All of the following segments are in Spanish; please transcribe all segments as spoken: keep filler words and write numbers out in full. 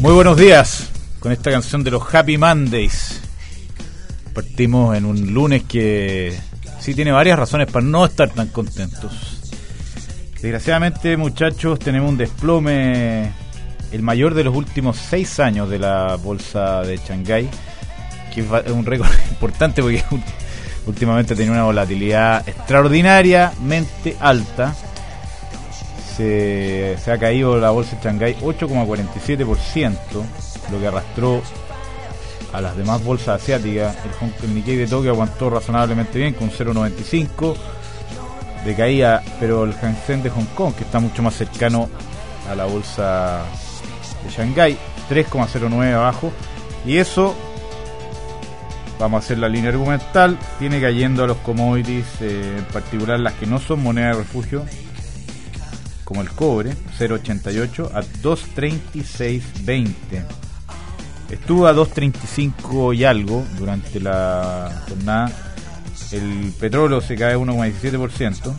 Muy buenos días con esta canción de los Happy Mondays. Partimos en un lunes que sí tiene varias razones para no estar tan contentos. Desgraciadamente, muchachos, tenemos un desplome, el mayor de los últimos seis años de la bolsa de Shanghái, que es un récord importante porque últimamente tenía una volatilidad extraordinariamente alta. Se, se ha caído la bolsa de Shanghái ocho coma cuarenta y siete por ciento, lo que arrastró a las demás bolsas asiáticas. El, Hong, el Nikkei de Tokio aguantó razonablemente bien con cero coma noventa y cinco de caída, pero el Hang Seng de Hong Kong, que está mucho más cercano a la bolsa de Shanghái, tres coma cero nueve abajo, y eso, vamos a hacer la línea argumental, tiene cayendo a los commodities, eh, en particular las que no son moneda de refugio, como el cobre, cero coma ochenta y ocho a dos coma treinta y seis veinte. Estuvo a dos coma treinta y cinco y algo durante la jornada. El petróleo se cae uno coma diecisiete por ciento.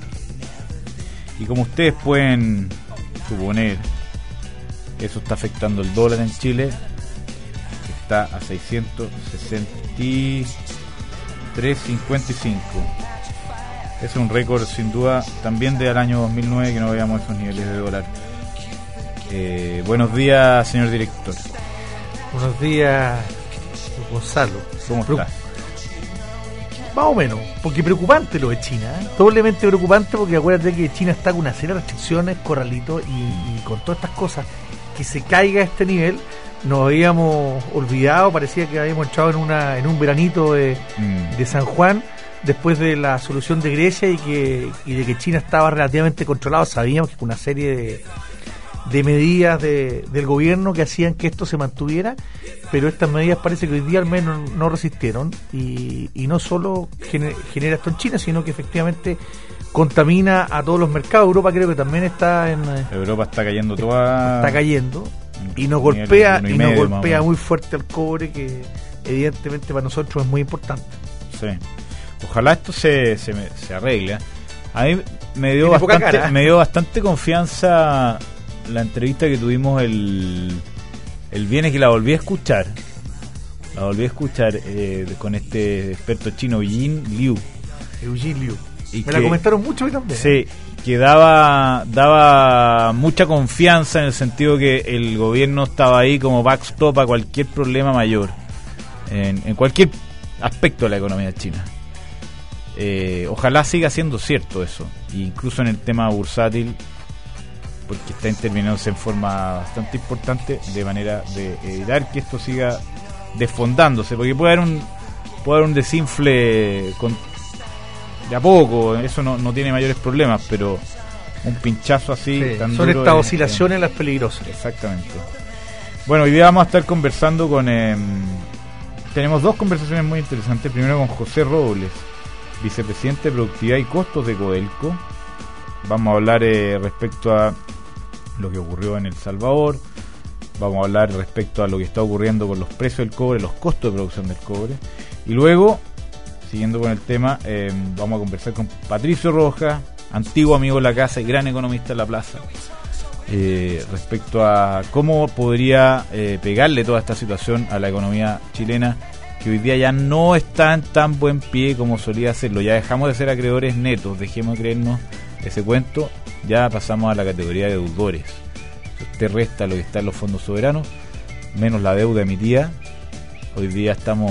Y como ustedes pueden suponer, eso está afectando el dólar en Chile, que está a seiscientos sesenta y tres coma cincuenta y cinco. Es un récord sin duda también del año dos mil nueve que no veíamos esos niveles de dólar. Eh, buenos días, señor director. Buenos días, Gonzalo. ¿Cómo Preu- está? Más o menos, porque preocupante lo de China, ¿eh? Doblemente preocupante porque acuérdate que China está con una serie de restricciones, corralito, y, y con todas estas cosas, que se caiga a este nivel, nos habíamos olvidado, parecía que habíamos entrado en una en un veranito de, Mm. de San Juan, después de la solución de Grecia y que y de que China estaba relativamente controlado. Sabíamos que con una serie de, de medidas de, del gobierno que hacían que esto se mantuviera, pero estas medidas parece que hoy día al menos no resistieron, y, y no solo gener, genera esto en China, sino que efectivamente contamina a todos los mercados. Europa creo que también está en Europa está cayendo toda... está cayendo y nos niveles golpea de uno y y nos medio, más o golpea menos. muy fuerte al cobre, que evidentemente para nosotros es muy importante. Sí. Ojalá esto se, se, se arregle. A mí me dio Tiene poca bastante cara. me dio bastante confianza la entrevista que tuvimos el el viernes, que la volví a escuchar. La volví a escuchar eh, con este experto chino, Yin Liu. Eugene Liu. Y Me que- la comentaron mucho hoy también. Sí, que daba, daba mucha confianza en el sentido que el gobierno estaba ahí como backstop a cualquier problema mayor, en, en cualquier aspecto de la economía china. Eh, ojalá siga siendo cierto eso, e incluso en el tema bursátil, porque está interviniéndose en forma bastante importante, de manera de evitar que esto siga desfondándose, porque puede haber un, puede haber un desinfle con, de a poco, eso no, no tiene mayores problemas, pero un pinchazo así Sí, tan son duro estas es- oscilaciones las peligrosas. Exactamente. Bueno, hoy día vamos a estar conversando con... Eh, tenemos dos conversaciones muy interesantes. Primero con José Robles, vicepresidente de Productividad y Costos de Codelco. Vamos a hablar eh, respecto a lo que ocurrió en El Salvador. Vamos a hablar respecto a lo que está ocurriendo con los precios del cobre, los costos de producción del cobre. Y luego, siguiendo con el tema, eh, vamos a conversar con Patricio Rojas, antiguo amigo de la casa y gran economista de la plaza, eh, respecto a cómo podría eh, pegarle toda esta situación a la economía chilena, que hoy día ya no está en tan buen pie como solía hacerlo. Ya dejamos de ser acreedores netos, dejemos de creernos ese cuento, ya pasamos a la categoría de deudores. Si usted resta lo que está en los fondos soberanos, menos la deuda emitida, hoy día estamos,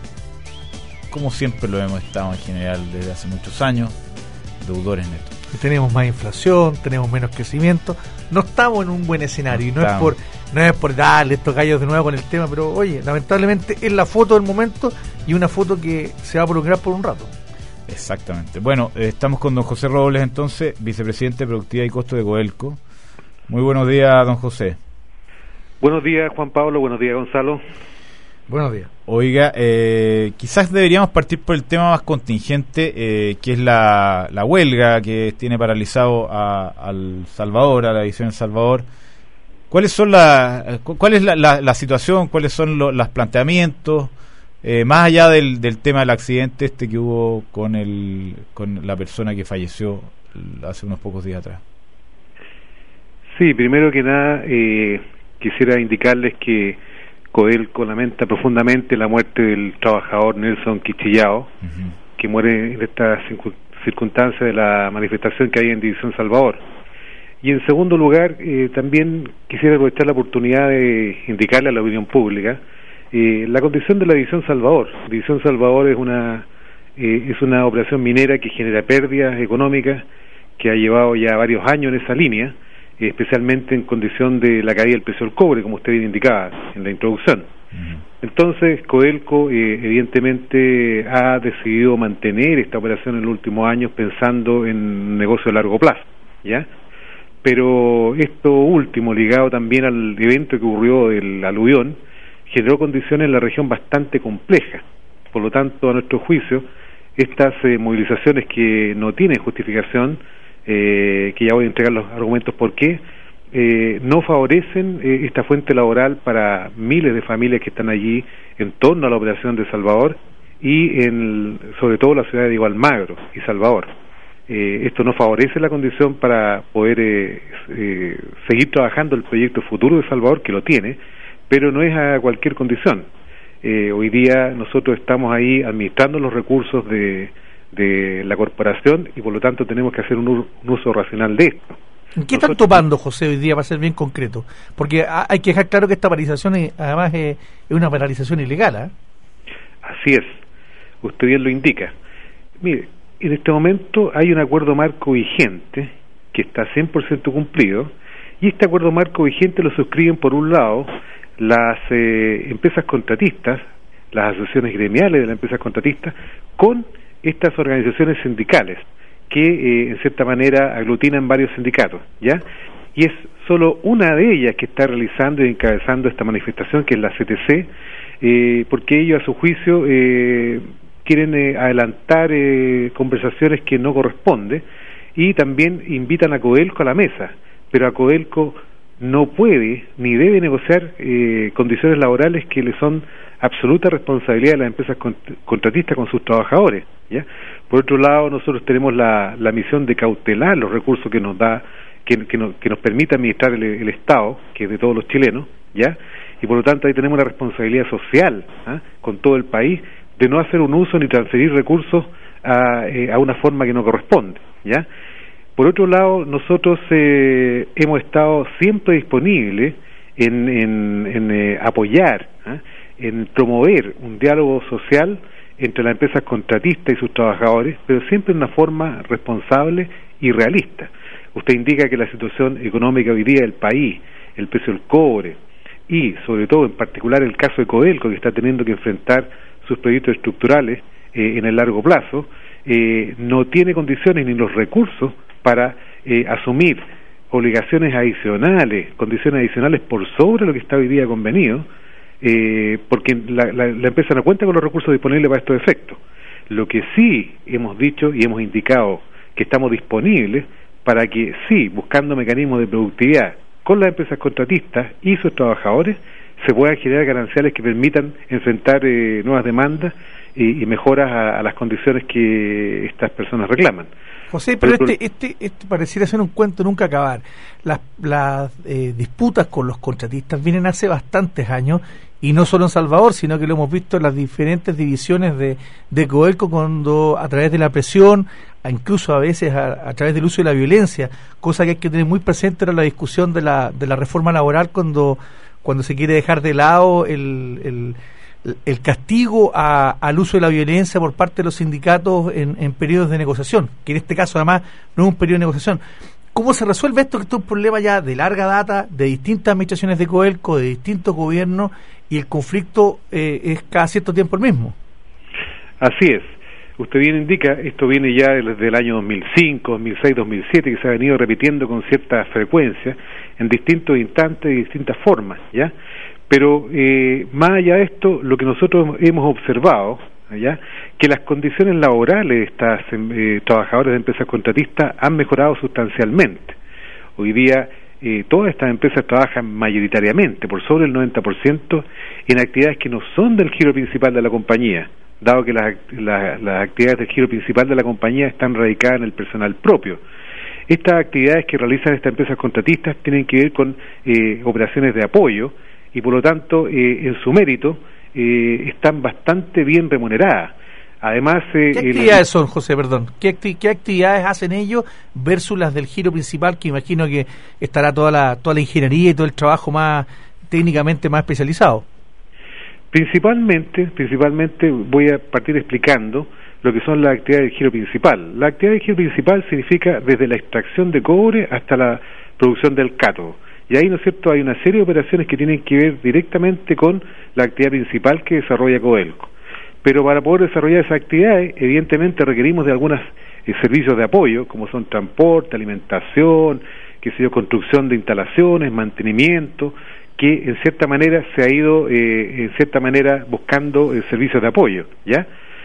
como siempre lo hemos estado en general desde hace muchos años, deudores netos. Tenemos más inflación, tenemos menos crecimiento, no estamos en un buen escenario, y no es estamos. por no es por darle estos gallos de nuevo con el tema, pero oye, lamentablemente es la foto del momento, y una foto que se va a prolongar por un rato. Exactamente. Bueno, eh, estamos con don José Robles, entonces, vicepresidente de Productividad y Costo de Codelco. Muy buenos días, don José. Buenos días, Juan Pablo. Buenos días, Gonzalo. Buenos días. Oiga, eh, quizás deberíamos partir por el tema más contingente, eh, que es la, la huelga que tiene paralizado a, al Salvador, a la división El Salvador. ¿Cuáles son la, cu- cuál es la, la, la situación? ¿Cuáles son lo- los planteamientos? Eh, más allá del, del tema del accidente este que hubo con el con la persona que falleció hace unos pocos días atrás. Sí, primero que nada, eh, quisiera indicarles que Codelco lamenta profundamente la muerte del trabajador Nelson Quichillao, uh-huh. que muere en esta circunstancia de la manifestación que hay en División Salvador. Y en segundo lugar, eh, también quisiera aprovechar la oportunidad de indicarle a la opinión pública eh, la condición de la División Salvador. División Salvador es una eh, es una operación minera que genera pérdidas económicas, que ha llevado ya varios años en esa línea, eh, especialmente en condición de la caída del precio del cobre, como usted bien indicaba en la introducción. Uh-huh. Entonces, Codelco eh, evidentemente ha decidido mantener esta operación en los últimos años pensando en un negocio a largo plazo, ¿ya? Pero esto último, ligado también al evento que ocurrió del aluvión, generó condiciones en la región bastante complejas. Por lo tanto, a nuestro juicio, estas eh, movilizaciones que no tienen justificación, eh, que ya voy a entregar los argumentos por qué, eh, no favorecen eh, esta fuente laboral para miles de familias que están allí en torno a la operación de Salvador y en, sobre todo la ciudad de Igualmagro y Salvador. Eh, esto no favorece la condición para poder eh, eh, seguir trabajando el proyecto futuro de Salvador, que lo tiene, pero no es a cualquier condición. Eh, hoy día nosotros estamos ahí administrando los recursos de, de la corporación y por lo tanto tenemos que hacer un, un uso racional de esto. ¿En qué están topando, José, hoy día, para ser bien concreto? Porque hay que dejar claro que esta paralización es, además es, es una paralización ilegal, ¿eh? Así es, usted bien lo indica. Mire, en este momento hay un acuerdo marco vigente que está cien por ciento cumplido, y este acuerdo marco vigente lo suscriben por un lado las eh, empresas contratistas, las asociaciones gremiales de las empresas contratistas, con estas organizaciones sindicales que eh, en cierta manera aglutinan varios sindicatos, ¿ya? Y es solo una de ellas que está realizando y encabezando esta manifestación, que es la C T C, eh, porque ellos a su juicio eh, quieren eh, adelantar eh, conversaciones que no corresponde, y también invitan a Codelco a la mesa, pero a Codelco no puede ni debe negociar eh, condiciones laborales que le son absoluta responsabilidad de las empresas cont- contratistas con sus trabajadores, ¿ya? Por otro lado, nosotros tenemos la, la misión de cautelar los recursos que nos da, que, que, nos, que nos permite administrar el, el Estado, que es de todos los chilenos, ¿ya? Y por lo tanto ahí tenemos la responsabilidad social, ¿ah? con todo el país, de no hacer un uso ni transferir recursos a, eh, a una forma que no corresponde, ¿ya? Por otro lado, nosotros eh, hemos estado siempre disponibles en, en, en eh, apoyar, ¿eh? en promover un diálogo social entre las empresas contratistas y sus trabajadores, pero siempre de una forma responsable y realista. Usted indica que la situación económica hoy día del país, el precio del cobre y, sobre todo, en particular el caso de Codelco, que está teniendo que enfrentar sus proyectos estructurales eh, en el largo plazo, eh, no tiene condiciones ni los recursos para eh, asumir obligaciones adicionales, condiciones adicionales por sobre lo que está hoy día convenido, eh, porque la, la, la empresa no cuenta con los recursos disponibles para estos efectos. Lo que sí hemos dicho y hemos indicado que estamos disponibles para que sí, buscando mecanismos de productividad con las empresas contratistas y sus trabajadores, se puedan generar gananciales que permitan enfrentar eh, nuevas demandas y, y mejoras a, a las condiciones que estas personas reclaman. José, pero este, este, este pareciera ser un cuento nunca acabar. Las, las eh, disputas con los contratistas vienen hace bastantes años, y no solo en Salvador, sino que lo hemos visto en las diferentes divisiones de, de Codelco, cuando a través de la presión, incluso a veces a, a través del uso de la violencia, cosa que hay que tener muy presente en la discusión de la, de la reforma laboral, cuando, cuando se quiere dejar de lado el... el el castigo a, al uso de la violencia por parte de los sindicatos en, en periodos de negociación, que en este caso además no es un periodo de negociación. ¿Cómo se resuelve esto? Que esto es un problema ya de larga data, de distintas administraciones de Codelco, de distintos gobiernos, y el conflicto eh, es cada cierto tiempo el mismo. Así es. Usted bien indica, esto viene ya desde el año dos mil cinco, dos mil seis, dos mil siete, que se ha venido repitiendo con cierta frecuencia, en distintos instantes y distintas formas, ¿ya? Pero eh, más allá de esto, lo que nosotros hemos observado, ¿ya?, que las condiciones laborales de estas eh, trabajadores de empresas contratistas han mejorado sustancialmente. Hoy día eh, todas estas empresas trabajan mayoritariamente, por sobre el noventa por ciento, en actividades que no son del giro principal de la compañía, dado que las, las, las actividades del giro principal de la compañía están radicadas en el personal propio. Estas actividades que realizan estas empresas contratistas tienen que ver con eh, operaciones de apoyo y por lo tanto eh, en su mérito eh, están bastante bien remuneradas. Además, eh, ¿qué actividades el... son, José, perdón? ¿Qué, acti ¿Qué actividades hacen ellos versus las del giro principal, que imagino que estará toda la, toda la ingeniería y todo el trabajo más técnicamente más especializado? Principalmente, principalmente voy a partir explicando lo que son las actividades del giro principal. La actividad del giro principal significa desde la extracción de cobre hasta la producción del cátodo. Y ahí, ¿no es cierto?, hay una serie de operaciones que tienen que ver directamente con la actividad principal que desarrolla Codelco. Pero para poder desarrollar esas actividades, evidentemente requerimos de algunos eh, servicios de apoyo, como son transporte, alimentación, qué sé yo, construcción de instalaciones, mantenimiento, que en cierta manera se ha ido, eh, en cierta manera, buscando eh, servicios de apoyo, ¿ya?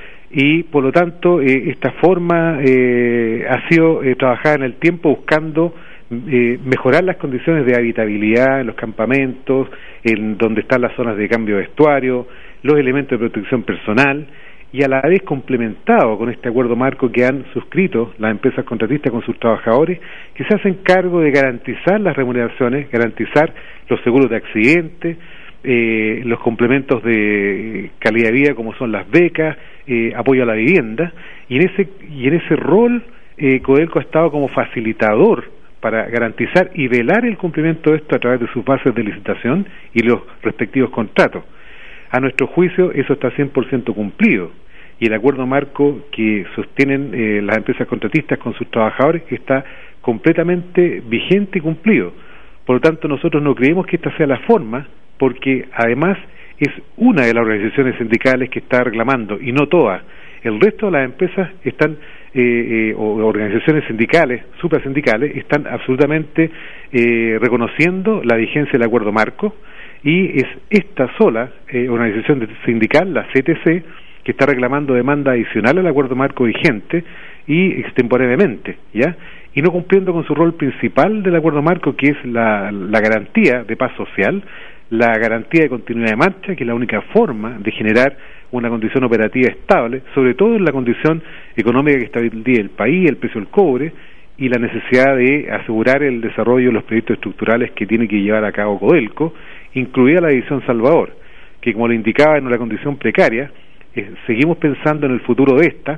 Y por lo tanto, eh, esta forma eh, ha sido eh, trabajada en el tiempo buscando eh, mejorar las condiciones de habitabilidad en los campamentos, en donde están las zonas de cambio de vestuario, los elementos de protección personal, y a la vez complementado con este acuerdo marco que han suscrito las empresas contratistas con sus trabajadores, que se hacen cargo de garantizar las remuneraciones, garantizar los seguros de accidente, eh, los complementos de calidad de vida como son las becas, eh, apoyo a la vivienda, y en ese y en ese rol eh, Codelco ha estado como facilitador para garantizar y velar el cumplimiento de esto a través de sus bases de licitación y los respectivos contratos. A nuestro juicio eso está cien por ciento cumplido, y el acuerdo marco que sostienen eh, las empresas contratistas con sus trabajadores está completamente vigente y cumplido. Por lo tanto, nosotros no creemos que esta sea la forma, porque además es una de las organizaciones sindicales que está reclamando, y no todas. El resto de las empresas están, eh, eh, o organizaciones sindicales, suprasindicales, están absolutamente eh, reconociendo la vigencia del acuerdo marco, y es esta sola eh, organización sindical, la C T C, que está reclamando demanda adicional al acuerdo marco vigente y extemporáneamente, ¿ya? Y no cumpliendo con su rol principal del acuerdo marco, que es la, la garantía de paz social, la garantía de continuidad de marcha, que es la única forma de generar una condición operativa estable, sobre todo en la condición económica que está hoy en día el país, el precio del cobre, y la necesidad de asegurar el desarrollo de los proyectos estructurales que tiene que llevar a cabo Codelco, incluida la división Salvador, que, como le indicaba, en una condición precaria, eh, seguimos pensando en el futuro de esta.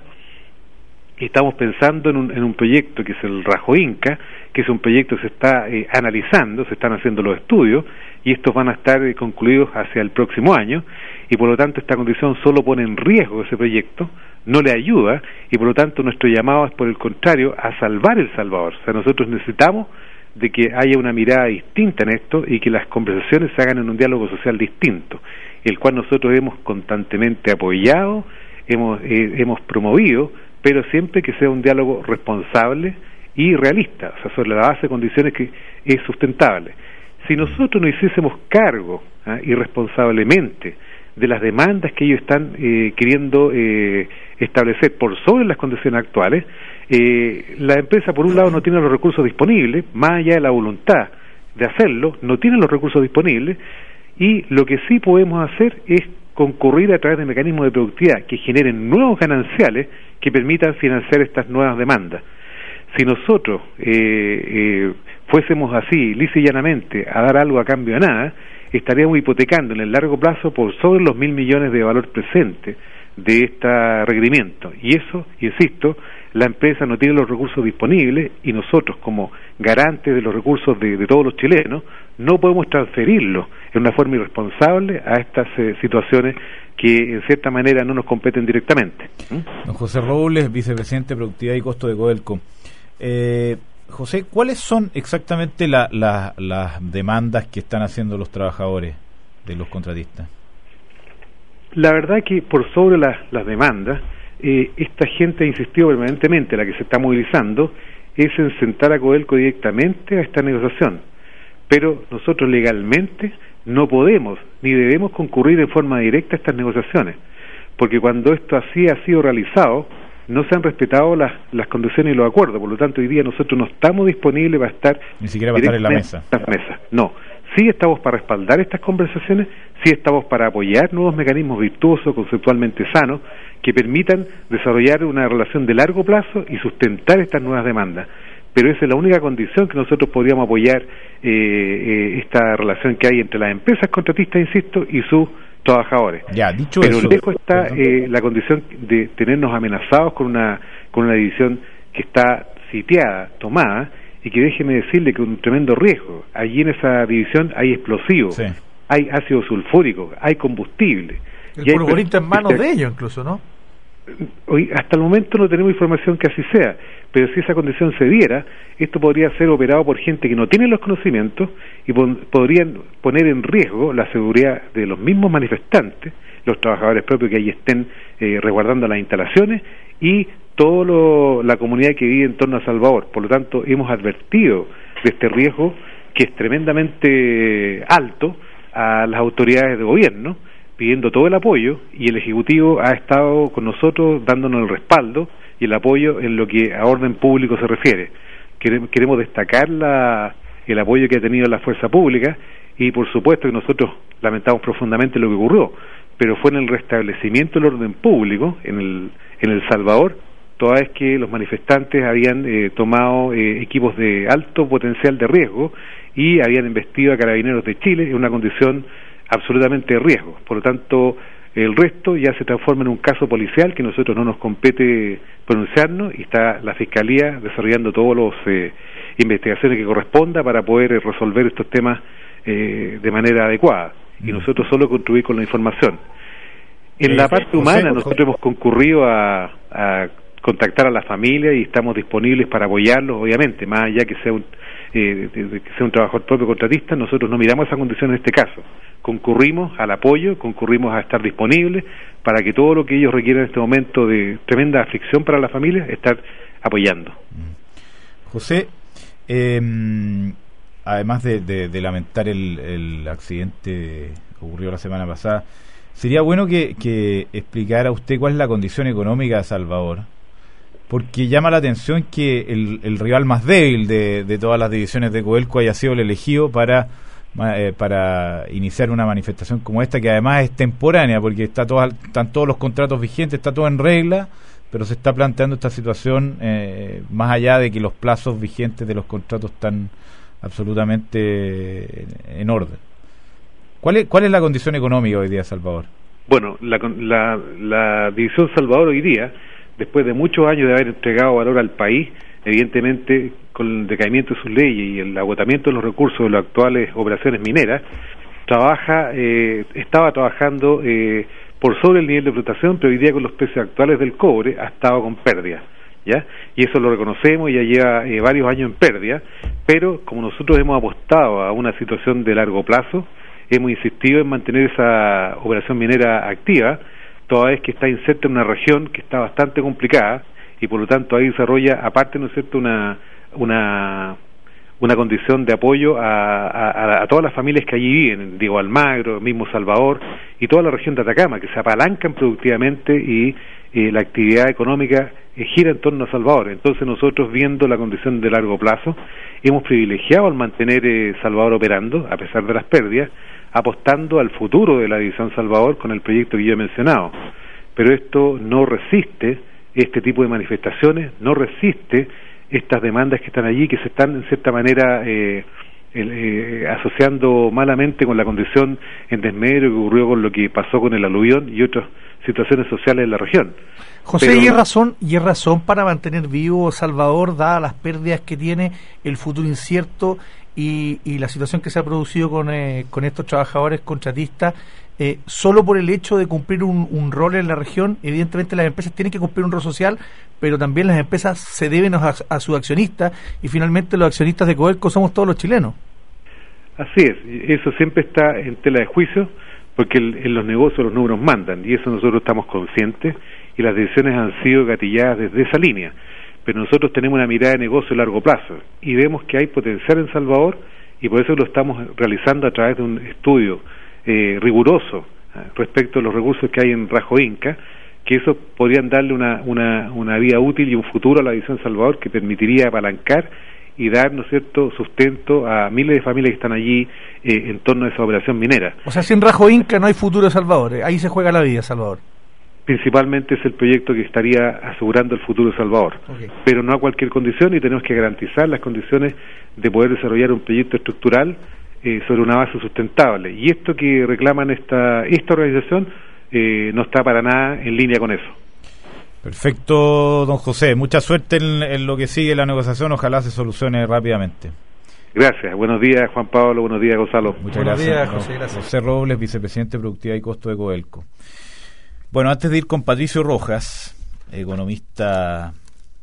Estamos pensando en un, en un proyecto que es el Rajo Inca, que es un proyecto que se está eh, analizando, se están haciendo los estudios, y estos van a estar eh, concluidos hacia el próximo año, y por lo tanto esta condición solo pone en riesgo ese proyecto, no le ayuda, y por lo tanto nuestro llamado es, por el contrario, a salvar El Salvador. O sea, nosotros necesitamos de que haya una mirada distinta en esto y que las conversaciones se hagan en un diálogo social distinto, el cual nosotros hemos constantemente apoyado, hemos, eh, hemos promovido, pero siempre que sea un diálogo responsable y realista, o sea, sobre la base de condiciones que es sustentable. Si nosotros nos hiciésemos cargo ¿eh? irresponsablemente de las demandas que ellos están eh, queriendo eh, establecer por sobre las condiciones actuales, eh, la empresa por un lado no tiene los recursos disponibles, más allá de la voluntad de hacerlo, no tiene los recursos disponibles, y lo que sí podemos hacer es concurrir a través de mecanismos de productividad que generen nuevos gananciales que permitan financiar estas nuevas demandas. Si nosotros eh, eh, fuésemos así, lisa y llanamente, a dar algo a cambio de nada, estaríamos hipotecando en el largo plazo por sobre los mil millones de valor presente de este requerimiento. Y eso, insisto, la empresa no tiene los recursos disponibles, y nosotros, como garantes de los recursos de, de todos los chilenos, no podemos transferirlos en una forma irresponsable a estas eh, situaciones que en cierta manera no nos competen directamente. ¿Mm? Don José Robles, vicepresidente de Productividad y Costo de Codelco. Eh, José, ¿cuáles son exactamente la, la, las demandas que están haciendo los trabajadores de los contratistas? La verdad que por sobre las, las demandas, eh, esta gente ha insistido permanentemente, la que se está movilizando, es en sentar a Codelco directamente a esta negociación. Pero nosotros legalmente no podemos ni debemos concurrir en forma directa a estas negociaciones, porque cuando esto así ha sido realizado, no se han respetado las, las condiciones y los acuerdos. Por lo tanto, hoy día nosotros no estamos disponibles para estar ni siquiera para estar en la mesa. En la mesa. No, sí estamos para respaldar estas conversaciones, sí estamos para apoyar nuevos mecanismos virtuosos, conceptualmente sanos, que permitan desarrollar una relación de largo plazo y sustentar estas nuevas demandas. pero esa es la única condición que nosotros podríamos apoyar eh, eh, esta relación que hay entre las empresas contratistas, insisto, y sus trabajadores. Ya, dicho pero eso, lejos está eh, la condición de tenernos amenazados con una con una división que está sitiada, tomada, y que déjeme decirle que un tremendo riesgo. Allí en esa división hay explosivos, sí. hay ácido sulfúrico, hay combustible. El polvorito en manos de ellos incluso, ¿no? Hoy, hasta el momento no tenemos información que así sea, pero si esa condición se diera, esto podría ser operado por gente que no tiene los conocimientos y pon, podrían poner en riesgo la seguridad de los mismos manifestantes, los trabajadores propios que ahí estén eh, resguardando las instalaciones y toda la comunidad que vive en torno a Salvador. Por lo tanto, hemos advertido de este riesgo que es tremendamente alto a las autoridades de gobierno, pidiendo todo el apoyo, y el Ejecutivo ha estado con nosotros dándonos el respaldo y el apoyo en lo que a orden público se refiere. Queremos destacar la, el apoyo que ha tenido la fuerza pública, y por supuesto que nosotros lamentamos profundamente lo que ocurrió, pero fue en el restablecimiento del orden público en el, en El Salvador, toda vez que los manifestantes habían eh, tomado eh, equipos de alto potencial de riesgo y habían investido a Carabineros de Chile en una condición absolutamente de riesgo. Por lo tanto, el resto ya se transforma en un caso policial que a nosotros no nos compete pronunciarnos, y está la Fiscalía desarrollando todas las eh, investigaciones que corresponda para poder eh, resolver estos temas eh, de manera adecuada, y nosotros solo contribuir con la información. En eh, la parte humana, José, nosotros José. hemos concurrido a, a contactar a la familia y estamos disponibles para apoyarlos, obviamente, más allá que sea un Eh, de, de que sea un trabajador propio contratista. Nosotros no miramos esa condición en este caso, concurrimos al apoyo, concurrimos a estar disponibles para que todo lo que ellos requieran en este momento de tremenda aflicción para la familia, estar apoyando. José, eh, además de, de, de lamentar el, el accidente que ocurrió la semana pasada, sería bueno que, que explicara usted cuál es la condición económica de Salvador, porque llama la atención que el, el rival más débil de, de todas las divisiones de Codelco haya sido el elegido para eh, para iniciar una manifestación como esta, que además es temporánea, porque está todo, están todos los contratos vigentes, está todo en regla, pero se está planteando esta situación eh, más allá de que los plazos vigentes de los contratos están absolutamente en orden. ¿Cuál es, cuál es la condición económica hoy día, Salvador? Bueno, la, la, la división Salvador hoy día, después de muchos años de haber entregado valor al país, evidentemente con el decaimiento de sus leyes y el agotamiento de los recursos de las actuales operaciones mineras, trabaja, eh, estaba trabajando eh, por sobre el nivel de explotación, pero hoy día con los precios actuales del cobre ha estado con pérdida, ¿ya? Y eso lo reconocemos, ya lleva eh, varios años en pérdida, pero como nosotros hemos apostado a una situación de largo plazo, hemos insistido en mantener esa operación minera activa, toda vez que está inserta en una región que está bastante complicada, y por lo tanto ahí desarrolla, aparte, ¿no es cierto?, una una una condición de apoyo a, a, a todas las familias que allí viven, Diego Almagro, mismo Salvador, y toda la región de Atacama, que se apalancan productivamente, y eh, la actividad económica eh, gira en torno a Salvador. Entonces nosotros, viendo la condición de largo plazo, hemos privilegiado al mantener eh, Salvador operando, a pesar de las pérdidas, apostando al futuro de la división Salvador con el proyecto que yo he mencionado. Pero esto no resiste este tipo de manifestaciones, no resiste estas demandas que están allí, que se están en cierta manera eh, eh, asociando malamente con la condición en desmedro que ocurrió con lo que pasó con el aluvión y otras situaciones sociales en la región. José, Pero, ¿y es razón y es razón para mantener vivo Salvador, dadas las pérdidas que tiene, el futuro incierto y, y la situación que se ha producido con, eh, con estos trabajadores contratistas, eh, solo por el hecho de cumplir un, un rol en la región? Evidentemente las empresas tienen que cumplir un rol social, pero también las empresas se deben a, a sus accionistas, y finalmente los accionistas de Codelco somos todos los chilenos. Así es, eso siempre está en tela de juicio, porque el, en los negocios los números mandan, y eso nosotros estamos conscientes, y las decisiones han sido gatilladas desde esa línea. Pero nosotros tenemos una mirada de negocio a largo plazo, y vemos que hay potencial en Salvador, y por eso lo estamos realizando a través de un estudio eh, riguroso eh, respecto a los recursos que hay en Rajo Inca, que eso podrían darle una, una, una vida útil y un futuro a la división Salvador, que permitiría apalancar y dar, ¿no es cierto?, sustento a miles de familias que están allí eh, en torno a esa operación minera. O sea, sin Rajo Inca no hay futuro de Salvador, ahí se juega la vida, Salvador. principalmente es el proyecto que estaría asegurando el futuro de Salvador, okay. Pero no a cualquier condición, y tenemos que garantizar las condiciones de poder desarrollar un proyecto estructural eh, sobre una base sustentable, y esto que reclaman esta esta organización eh, no está para nada en línea con eso. Perfecto, don José, mucha suerte en, en lo que sigue la negociación, ojalá se solucione rápidamente. Gracias, buenos días Juan Pablo, buenos días Gonzalo. Muchas buenos gracias, días, José, gracias. José Robles, vicepresidente de Productividad y Costo de Codelco. Bueno, antes de ir con Patricio Rojas, economista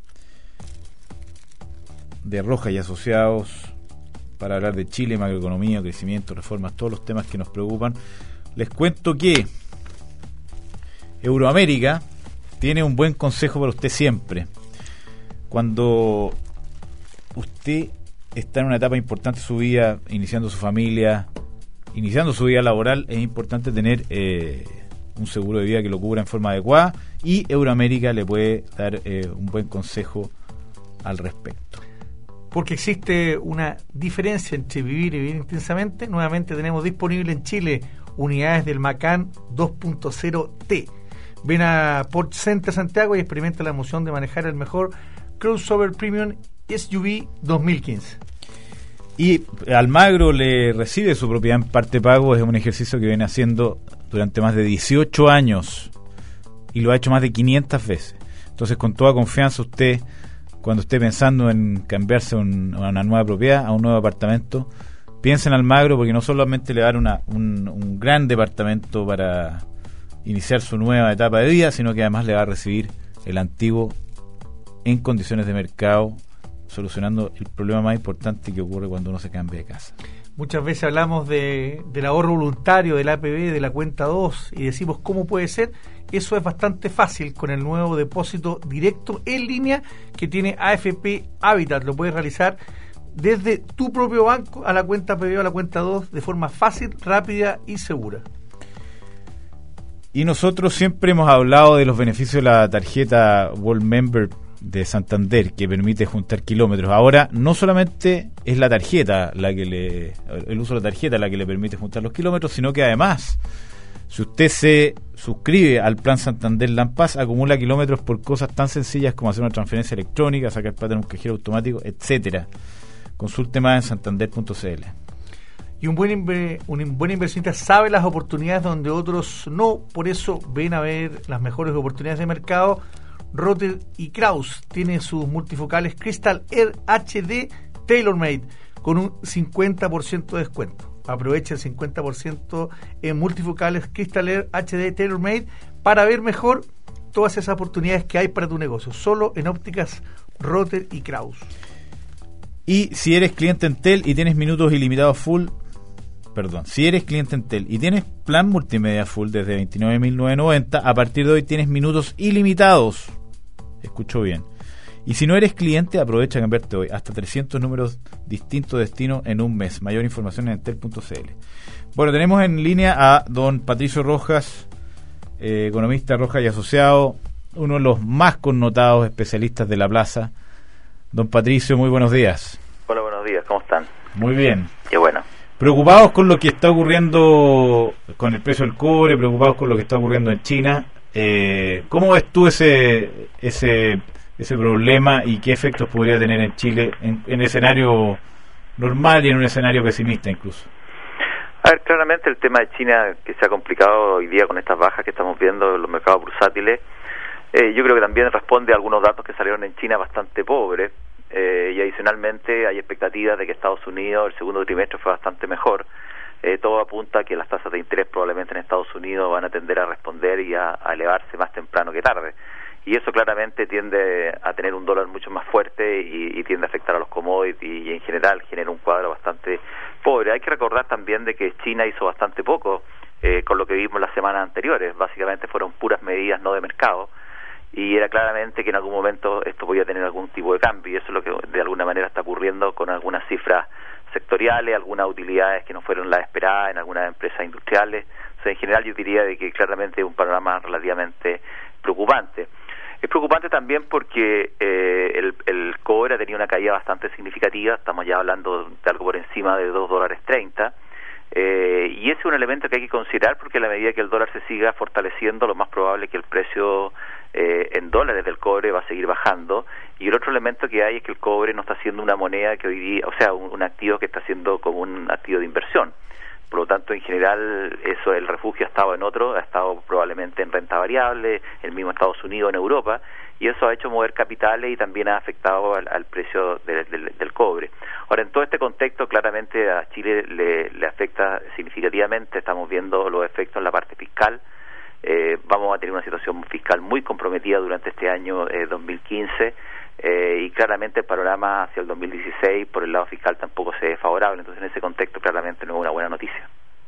de Rojas y Asociados, para hablar de Chile, macroeconomía, crecimiento, reformas, todos los temas que nos preocupan, les cuento que Euroamérica tiene un buen consejo para usted siempre. Cuando usted está en una etapa importante de su vida, iniciando su familia, iniciando su vida laboral, es importante tener eh, un seguro de vida que lo cubra en forma adecuada, y Euroamérica le puede dar eh, un buen consejo al respecto. Porque existe una diferencia entre vivir y vivir intensamente. Nuevamente tenemos disponible en Chile unidades del Macan dos punto cero T. Ven a Port Center Santiago y experimenta la emoción de manejar el mejor crossover premium S U V dos mil quince. Y Almagro le recibe su propiedad en parte pago. Es un ejercicio que viene haciendo durante más de dieciocho años y lo ha hecho más de quinientas veces. Entonces, con toda confianza, usted, cuando esté pensando en cambiarse un, a una nueva propiedad, a un nuevo apartamento, piense en Almagro, porque no solamente le va a dar una, un, un gran departamento para iniciar su nueva etapa de vida, sino que además le va a recibir el antiguo en condiciones de mercado, solucionando el problema más importante que ocurre cuando uno se cambia de casa. Muchas veces hablamos de, del ahorro voluntario, del A P B, de la cuenta dos, y decimos cómo puede ser. Eso es bastante fácil con el nuevo depósito directo en línea que tiene A F P Habitat. Lo puedes realizar desde tu propio banco a la cuenta A P B o a la cuenta dos de forma fácil, rápida y segura. Y nosotros siempre hemos hablado de los beneficios de la tarjeta World Member de Santander, que permite juntar kilómetros. Ahora no solamente es la tarjeta la que le el uso de la tarjeta la que le permite juntar los kilómetros, sino que además, si usted se suscribe al plan Santander Lampaz, acumula kilómetros por cosas tan sencillas como hacer una transferencia electrónica, sacar plata en un cajero automático, etcétera. Consulte más en santander punto c l. Y un buen inver, un buen inversionista sabe las oportunidades donde otros no, por eso ven a ver las mejores oportunidades de mercado. Rother y Kraus tiene sus multifocales Crystal Air H D TaylorMade con un cincuenta por ciento de descuento. Aprovecha el cincuenta por ciento en multifocales Crystal Air H D TaylorMade para ver mejor todas esas oportunidades que hay para tu negocio, solo en ópticas Rother y Kraus. Y si eres cliente Entel y tienes minutos ilimitados full, perdón, si eres cliente Entel y tienes plan multimedia full desde veintinueve mil novecientos noventa, a partir de hoy tienes minutos ilimitados. Escucho bien. Y si no eres cliente, aprovecha a cambiarte hoy hasta trescientos números distintos de destino en un mes. Mayor información en entel punto c l. Bueno, tenemos en línea a don Patricio Rojas, eh, economista Rojas y Asociado, uno de los más connotados especialistas de la plaza. Don Patricio, muy buenos días. Hola, buenos días, ¿cómo están? Muy bien. Qué bueno. Preocupados con lo que está ocurriendo con el precio del cobre, preocupados con lo que está ocurriendo en China. Eh, ¿Cómo ves tú ese ese ese problema y qué efectos podría tener en Chile en, en escenario normal y en un escenario pesimista incluso? A ver, claramente el tema de China, que se ha complicado hoy día con estas bajas que estamos viendo en los mercados bursátiles, eh, yo creo que también responde a algunos datos que salieron en China bastante pobres, eh, y adicionalmente hay expectativas de que Estados Unidos el segundo trimestre fue bastante mejor. Eh, todo apunta a que las tasas de interés probablemente en Estados Unidos van a tender a responder y a, a elevarse más temprano que tarde. Y eso claramente tiende a tener un dólar mucho más fuerte y, y tiende a afectar a los commodities y en general genera un cuadro bastante pobre. Hay que recordar también de que China hizo bastante poco eh, con lo que vimos las semanas anteriores. Básicamente fueron puras medidas no de mercado y era claramente que en algún momento esto podía tener algún tipo de cambio, y eso es lo que de alguna manera está ocurriendo con algunas cifras sectoriales, algunas utilidades que no fueron las esperadas en algunas empresas industriales. O sea, en general yo diría de que claramente es un panorama relativamente preocupante. Es preocupante también porque eh, el, el cobre ha tenido una caída bastante significativa, estamos ya hablando de algo por encima de dos dólares treinta, Eh, y ese es un elemento que hay que considerar porque a la medida que el dólar se siga fortaleciendo, lo más probable es que el precio eh, en dólares del cobre va a seguir bajando. Y el otro elemento que hay es que el cobre no está siendo una moneda que hoy día, o sea, un, un activo que está siendo como un activo de inversión. Por lo tanto, en general, eso, el refugio ha estado en otro, ha estado probablemente en renta variable, el mismo Estados Unidos, en Europa, y eso ha hecho mover capitales y también ha afectado al, al precio de, de, del cobre. Ahora, en todo este contexto, claramente a Chile le, le afecta significativamente, estamos viendo los efectos en la parte fiscal, eh, vamos a tener una situación fiscal muy comprometida durante este año eh, dos mil quince, Eh, y claramente el panorama hacia el dos mil dieciséis por el lado fiscal tampoco se ve favorable, entonces en ese contexto claramente no es una buena noticia.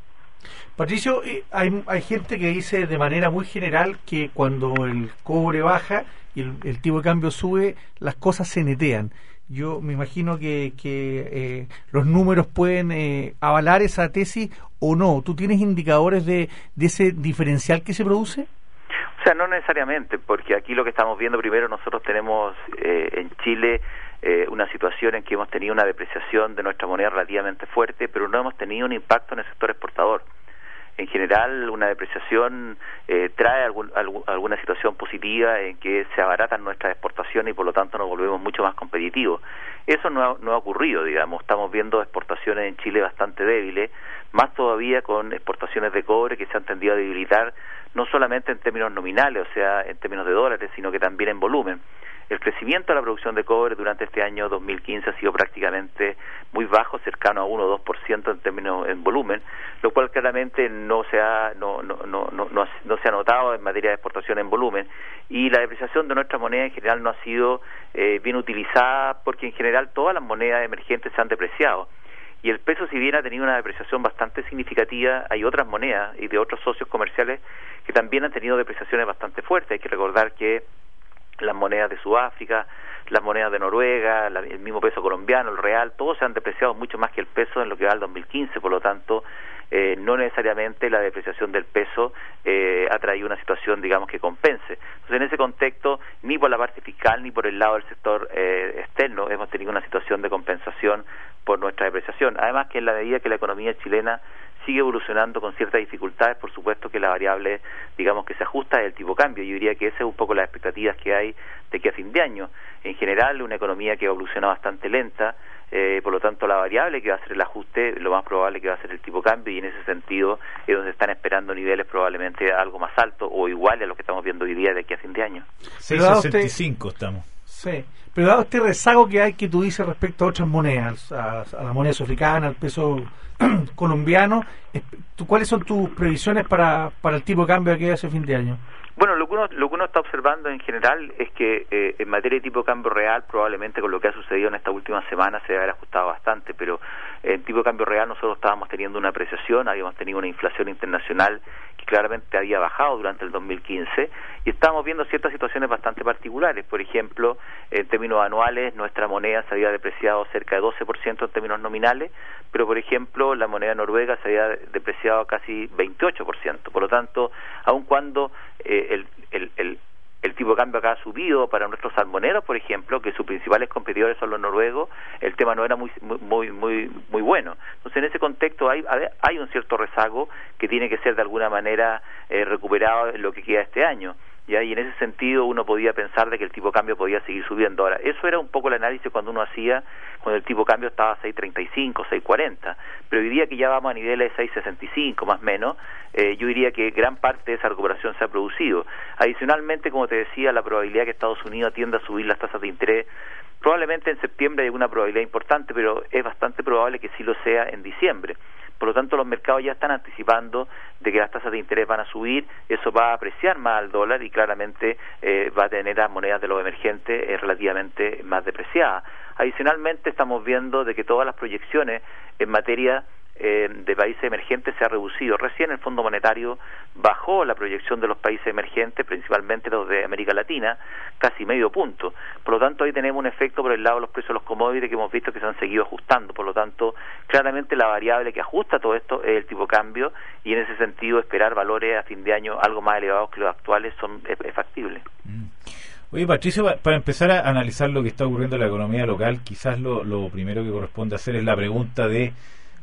Patricio, eh, hay, hay gente que dice de manera muy general que cuando el cobre baja y el, el tipo de cambio sube, las cosas se netean. Yo me imagino que, que eh, los números pueden eh, avalar esa tesis o no. ¿Tú tienes indicadores de, de ese diferencial que se produce? O sea, no necesariamente, porque aquí lo que estamos viendo primero, nosotros tenemos eh, en Chile eh, una situación en que hemos tenido una depreciación de nuestra moneda relativamente fuerte, pero no hemos tenido un impacto en el sector exportador. En general, una depreciación eh, trae algún, algún, alguna situación positiva en que se abaratan nuestras exportaciones y por lo tanto nos volvemos mucho más competitivos. Eso no ha, no ha ocurrido, digamos. Estamos viendo exportaciones en Chile bastante débiles, más todavía con exportaciones de cobre que se han tendido a debilitar, no solamente en términos nominales, o sea, en términos de dólares, sino que también en volumen. El crecimiento de la producción de cobre durante este año dos mil quince ha sido prácticamente muy bajo, cercano a uno o dos por ciento en términos en volumen, lo cual claramente no se ha no no no no no, no se ha notado en materia de exportación en volumen, y la depreciación de nuestra moneda en general no ha sido eh, bien utilizada porque en general todas las monedas emergentes se han depreciado. Y el peso, si bien ha tenido una depreciación bastante significativa, hay otras monedas y de otros socios comerciales que también han tenido depreciaciones bastante fuertes. Hay que recordar que las monedas de Sudáfrica, las monedas de Noruega, la, el mismo peso colombiano, el real, todos se han depreciado mucho más que el peso en lo que va al dos mil quince, por lo tanto, eh, no necesariamente la depreciación del peso eh, ha traído una situación, digamos, que compense. Entonces, en ese contexto, ni por la parte fiscal ni por el lado del sector eh, externo hemos tenido una situación de compensación por nuestra depreciación. Además, que en la medida que la economía chilena sigue evolucionando con ciertas dificultades, por supuesto que la variable, digamos, que se ajusta es el tipo de cambio. Yo diría que esa es un poco las expectativas que hay de que a fin de año, en general, una economía que evoluciona bastante lenta, eh, por lo tanto la variable que va a ser el ajuste, lo más probable que va a ser el tipo de cambio, y en ese sentido es donde están esperando niveles probablemente algo más altos o iguales a lo que estamos viendo hoy día de aquí a fin de año. seis coma sesenta y cinco estamos. Sí, pero dado este rezago que hay que tú dices respecto a otras monedas, a, a la moneda sudafricana, al peso colombiano, ¿cuáles son tus previsiones para, para el tipo de cambio que hay hace fin de año? Bueno, lo que uno, lo que uno está observando en general es que eh, en materia de tipo de cambio real, probablemente con lo que ha sucedido en esta última semana se debe haber ajustado bastante, pero en tipo de cambio real nosotros estábamos teniendo una apreciación, habíamos tenido una inflación internacional que claramente había bajado durante el dos mil quince, y estábamos viendo ciertas situaciones bastante particulares. Por ejemplo, en términos anuales, nuestra moneda se había depreciado cerca de doce por ciento en términos nominales, pero por ejemplo, la moneda noruega se había depreciado casi veintiocho por ciento. Por lo tanto, aun cuando eh, el, el, el el tipo de cambio acá ha subido para nuestros salmoneros, por ejemplo, que sus principales competidores son los noruegos, el tema no era muy muy muy muy bueno. Entonces, en ese contexto hay hay un cierto rezago que tiene que ser de alguna manera eh, recuperado en lo que queda este año. ¿Ya? Y en ese sentido uno podía pensar de que el tipo de cambio podía seguir subiendo. Ahora, eso era un poco el análisis cuando uno hacía, cuando el tipo de cambio estaba a seis treinta y cinco, seis cuarenta, pero hoy día que ya vamos a niveles de seis sesenta y cinco más o menos, eh, yo diría que gran parte de esa recuperación se ha producido. Adicionalmente, como te decía, la probabilidad que Estados Unidos tienda a subir las tasas de interés, probablemente en septiembre hay una probabilidad importante, pero es bastante probable que sí lo sea en diciembre. Por lo tanto, los mercados ya están anticipando de que las tasas de interés van a subir, eso va a apreciar más al dólar y claramente eh, va a tener a monedas de los emergentes eh, relativamente más depreciadas. Adicionalmente, estamos viendo de que todas las proyecciones en materia eh, de países emergentes se ha reducido. Recién el Fondo Monetario bajó la proyección de los países emergentes, principalmente los de América Latina, casi medio punto. Por lo tanto, ahí tenemos un efecto por el lado de los precios de los commodities que hemos visto que se han seguido ajustando. Por lo tanto, claramente la variable que ajusta todo esto es el tipo de cambio, y en ese sentido esperar valores a fin de año algo más elevados que los actuales son es, es factible. Mm. Oye, Patricio, para empezar a analizar lo que está ocurriendo en la economía local, quizás lo, lo primero que corresponde hacer es la pregunta de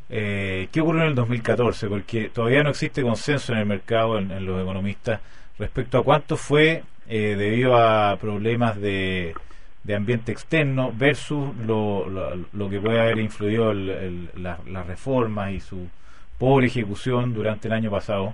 Eh, ¿Qué ocurrió en el dos mil catorce? Porque todavía no existe consenso en el mercado, en, en los economistas, respecto a cuánto fue eh, debido a problemas de, de ambiente externo versus lo, lo, lo que puede haber influido el, el, la, las reformas y su pobre ejecución durante el año pasado.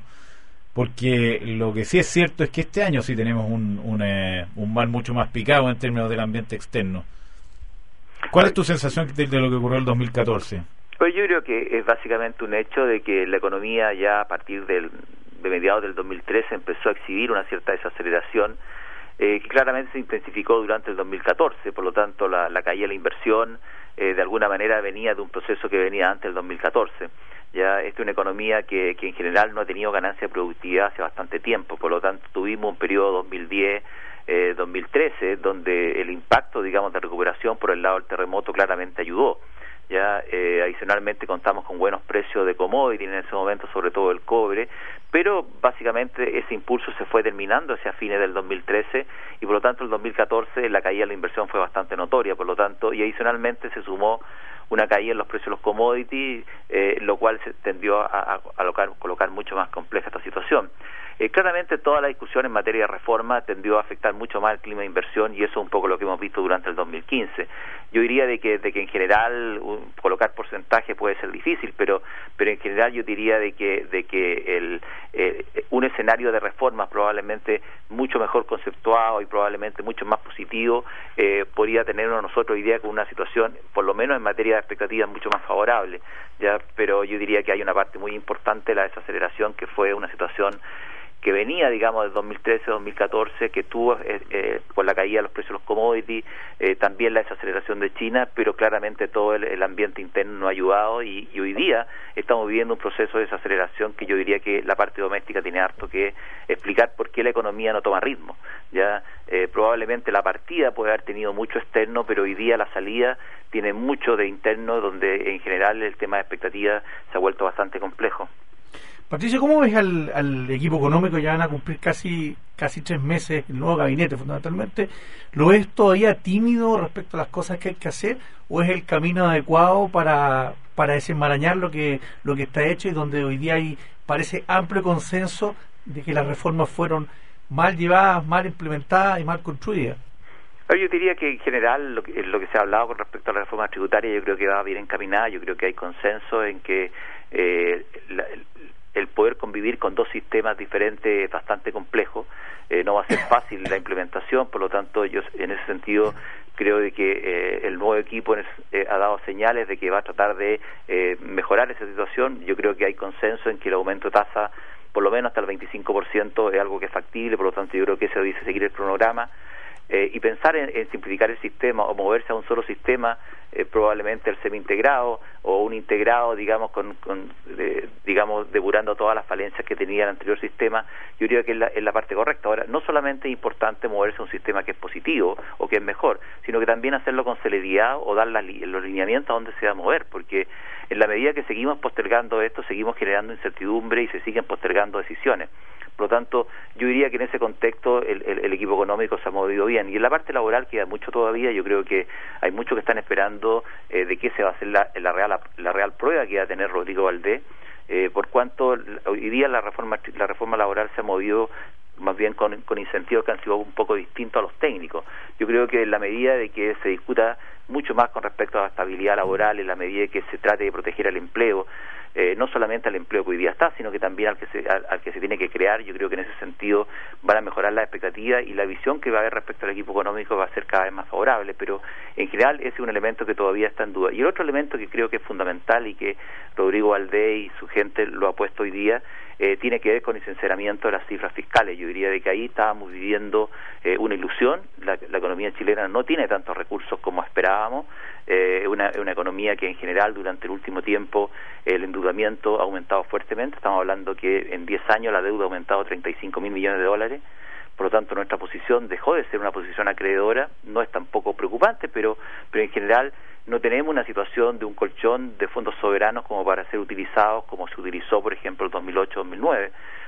Porque lo que sí es cierto es que este año sí tenemos un, un, eh, un mal mucho más picado en términos del ambiente externo. ¿Cuál es tu sensación de, de lo que ocurrió en el dos mil catorce? Pues yo creo que es básicamente un hecho de que la economía ya a partir del, de mediados del dos mil trece empezó a exhibir una cierta desaceleración eh, que claramente se intensificó durante el dos mil catorce, por lo tanto la, la caída de la inversión eh, de alguna manera venía de un proceso que venía antes del dos mil catorce. Ya esta es una economía que, que en general no ha tenido ganancia de productividad hace bastante tiempo, por lo tanto tuvimos un periodo dos mil diez eh, dos mil trece donde el impacto, digamos, de recuperación por el lado del terremoto claramente ayudó. Ya eh, adicionalmente contamos con buenos precios de commodity en ese momento, sobre todo el cobre, pero básicamente ese impulso se fue terminando hacia fines del dos mil trece y por lo tanto el dos mil catorce la caída de la inversión fue bastante notoria, por lo tanto, y adicionalmente se sumó una caída en los precios de los commodities, eh, lo cual se tendió a, a, a colocar, colocar mucho más compleja esta situación. Eh, claramente toda la discusión en materia de reforma tendió a afectar mucho más el clima de inversión y eso es un poco lo que hemos visto durante el dos mil quince. Yo diría de que de que en general un, colocar porcentaje puede ser difícil, pero pero en general yo diría de que de que el eh, un escenario de reformas probablemente mucho mejor conceptuado y probablemente mucho más positivo eh, podría tenernos nosotros hoy día con una situación, por lo menos en materia de expectativas, mucho más favorable. Ya, pero yo diría que hay una parte muy importante de la desaceleración que fue una situación que venía, digamos, del dos mil trece dos mil catorce, que tuvo eh, eh, con la caída de los precios de los commodities, eh, también la desaceleración de China, pero claramente todo el, el ambiente interno no ha ayudado y, y hoy día estamos viviendo un proceso de desaceleración que yo diría que la parte doméstica tiene harto que explicar por qué la economía no toma ritmo. Ya eh, probablemente la partida puede haber tenido mucho externo, pero hoy día la salida tiene mucho de interno, donde en general el tema de expectativas se ha vuelto bastante complejo. Patricio, ¿cómo ves al, al equipo económico? Ya van a cumplir casi casi tres meses el nuevo gabinete, fundamentalmente. ¿Lo ves todavía tímido respecto a las cosas que hay que hacer o es el camino adecuado para para desenmarañar lo que lo que está hecho y donde hoy día hay parece amplio consenso de que las reformas fueron mal llevadas, mal implementadas y mal construidas? Yo diría que en general lo que, lo que se ha hablado con respecto a la reforma tributaria yo creo que va bien encaminada. Yo creo que hay consenso en que eh, la, el poder convivir con dos sistemas diferentes es bastante complejo, eh, no va a ser fácil la implementación, por lo tanto yo en ese sentido creo de que eh, el nuevo equipo es, eh, ha dado señales de que va a tratar de eh, mejorar esa situación. Yo creo que hay consenso en que el aumento de tasa por lo menos hasta el veinticinco por ciento es algo que es factible, por lo tanto yo creo que se dice seguir el cronograma. Eh, y pensar en, en simplificar el sistema o moverse a un solo sistema, eh, probablemente el semi-integrado o un integrado, digamos, con, con eh, digamos, depurando todas las falencias que tenía el anterior sistema, yo diría que es la, es la parte correcta. Ahora, no solamente es importante moverse a un sistema que es positivo o que es mejor, sino que también hacerlo con celeridad o dar la, los lineamientos a dónde se va a mover, porque en la medida que seguimos postergando esto, seguimos generando incertidumbre y se siguen postergando decisiones. Por lo tanto, yo diría que en ese contexto el, el, el equipo económico se ha movido bien. Y en la parte laboral queda mucho todavía. Yo creo que hay muchos que están esperando eh, de qué se va a hacer la, la, real, la real prueba que va a tener Rodrigo Valdés, eh, por cuanto hoy día la reforma, la reforma laboral se ha movido más bien con, con incentivos que han sido un poco distintos a los técnicos. Yo creo que en la medida de que se discuta mucho más con respecto a la estabilidad laboral, en la medida de que se trate de proteger el empleo, eh, no solamente al empleo que hoy día está, sino que también al que se al, al que se tiene que crear, yo creo que en ese sentido van a mejorar las expectativas y la visión que va a haber respecto al equipo económico va a ser cada vez más favorable, pero en general ese es un elemento que todavía está en duda. Y el otro elemento que creo que es fundamental y que Rodrigo Valdés y su gente lo ha puesto hoy día, Eh, tiene que ver con el sinceramiento de las cifras fiscales. Yo diría de que ahí estábamos viviendo eh, una ilusión. La, la economía chilena no tiene tantos recursos como esperábamos. Es eh, una, una economía que en general durante el último tiempo el endeudamiento ha aumentado fuertemente. Estamos hablando que en diez años la deuda ha aumentado treinta y cinco mil millones de dólares. Por lo tanto, nuestra posición dejó de ser una posición acreedora. No es tampoco preocupante, pero, pero en general no tenemos una situación de un colchón de fondos soberanos como para ser utilizados como se utilizó, por ejemplo, el dos mil ocho dos mil nueve.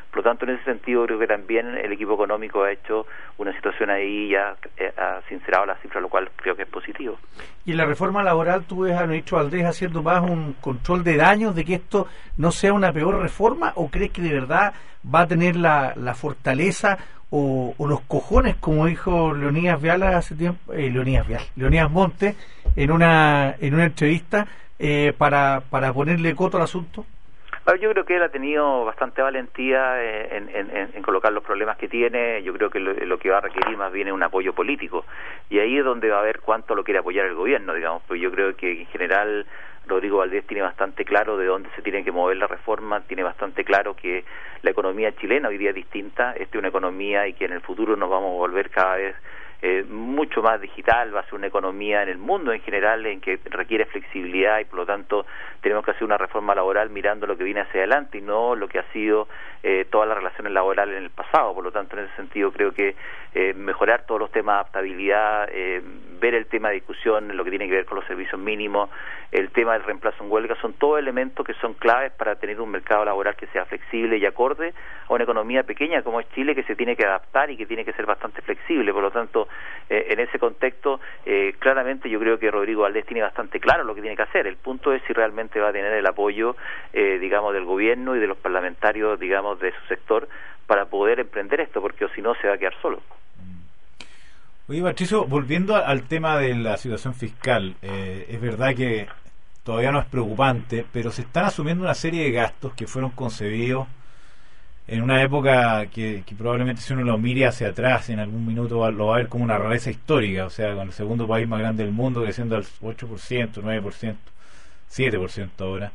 Por lo tanto, en ese sentido, creo que también el equipo económico ha hecho una situación ahí, ya eh, ha sincerado la cifra, lo cual creo que es positivo. Y en la reforma laboral, ¿tú ves al ministro Valdés haciendo más un control de daños de que esto no sea una peor reforma, o crees que de verdad va a tener la, la fortaleza o, o los cojones, como dijo Leonidas Viala hace tiempo, eh, Leonidas Vial, Leonidas Montes en una en una entrevista eh, para, para ponerle coto al asunto? Yo creo que él ha tenido bastante valentía en, en, en, en colocar los problemas que tiene. Yo creo que lo, lo que va a requerir más bien es un apoyo político, y ahí es donde va a ver cuánto lo quiere apoyar el gobierno, digamos, pues yo creo que en general Rodrigo Valdés tiene bastante claro de dónde se tiene que mover la reforma, tiene bastante claro que la economía chilena hoy día es distinta, esta es una economía y que en el futuro nos vamos a volver cada vez Eh, mucho más digital, va a ser una economía en el mundo en general en que requiere flexibilidad, y por lo tanto tenemos que hacer una reforma laboral mirando lo que viene hacia adelante y no lo que ha sido eh, todas las relaciones laborales en el pasado. Por lo tanto, en ese sentido creo que eh, mejorar todos los temas de adaptabilidad, eh, ver el tema de discusión, lo que tiene que ver con los servicios mínimos, el tema del reemplazo en huelga, son todos elementos que son claves para tener un mercado laboral que sea flexible y acorde a una economía pequeña como es Chile, que se tiene que adaptar y que tiene que ser bastante flexible. Por lo tanto, Eh, en ese contexto, eh, claramente yo creo que Rodrigo Valdés tiene bastante claro lo que tiene que hacer. El punto es si realmente va a tener el apoyo, eh, digamos, del gobierno y de los parlamentarios, digamos, de su sector para poder emprender esto, porque o si no se va a quedar solo. Oye, Patricio, volviendo al tema de la situación fiscal, eh, es verdad que todavía no es preocupante, pero se están asumiendo una serie de gastos que fueron concebidos en una época que, que probablemente, si uno lo mire hacia atrás, en algún minuto va, lo va a ver como una rareza histórica, o sea, con el segundo país más grande del mundo creciendo al ocho por ciento, nueve por ciento, siete por ciento ahora.